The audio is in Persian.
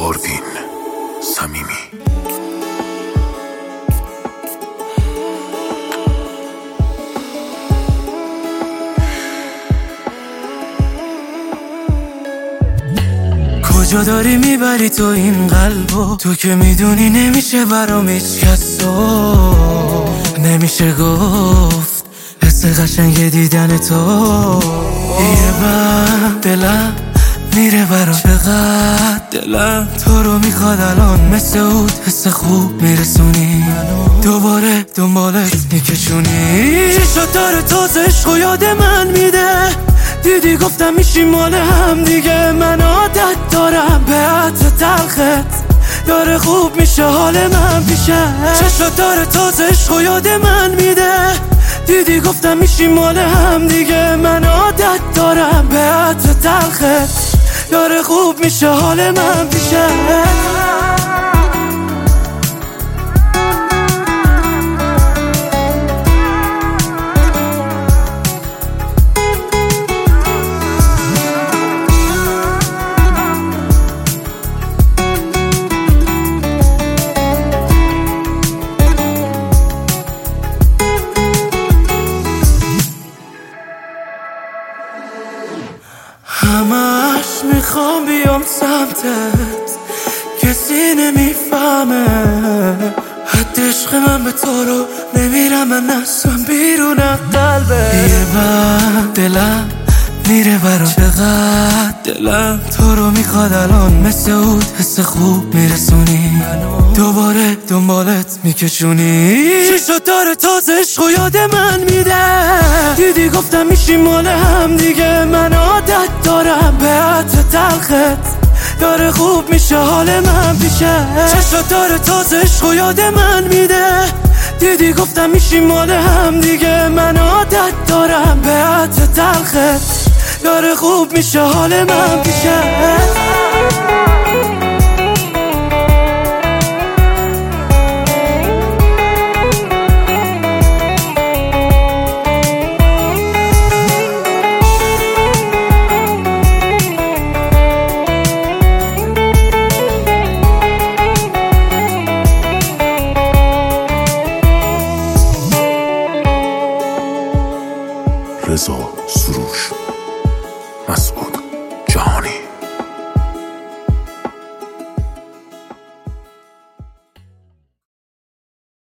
آروین صمیمی. کجا داری میبری تو این قلبو؟ تو که میدونی نمیشه برام هیچ کسو، نمیشه گفت حس قشنگ دیدن تو. یه بر دلم میره برام، چقدر دلم تو رو میخواد الان، مثل اود حس خوب میرسونی، دوباره دنبالت میکشونی. چشات داره تازه عشق و یاد من میده، دیدی گفتم میشیم مال هم دیگه. من عادت دارم به عطر تلخت، داره خوب میشه حال من پیشه. چشات داره تازه عشق و یاد من میده، دیدی گفتم میشیم مال هم دیگه. من عادت دارم به عطر تلخت، داره خوب میشه حال من پیشه. همش میخوام بیام سمتت، کسی نمیفهمه حد عشق من به تو رو نمیرم من نسوم بیرون قلبه. یه بر دلم میره برام، چقدر دلم تو رو میخواد الان، مثل اود حس خوب میرسونی، دوباره دنبالت میکشونی. چشات داره تازه عشق و یاد من میده، دیدی گفتم میشیم مال هم دیگه. من عادت دارم به عطر تلخت، داره خوب میشه حال من پیشه. چشات داره تازه عشق و یاد من میده، دیدی گفتم میشیم مال هم دیگه. من عادت دارم به عطر تلخت، داره خوب میشه حال من پیشه. رضا سروش مسئول.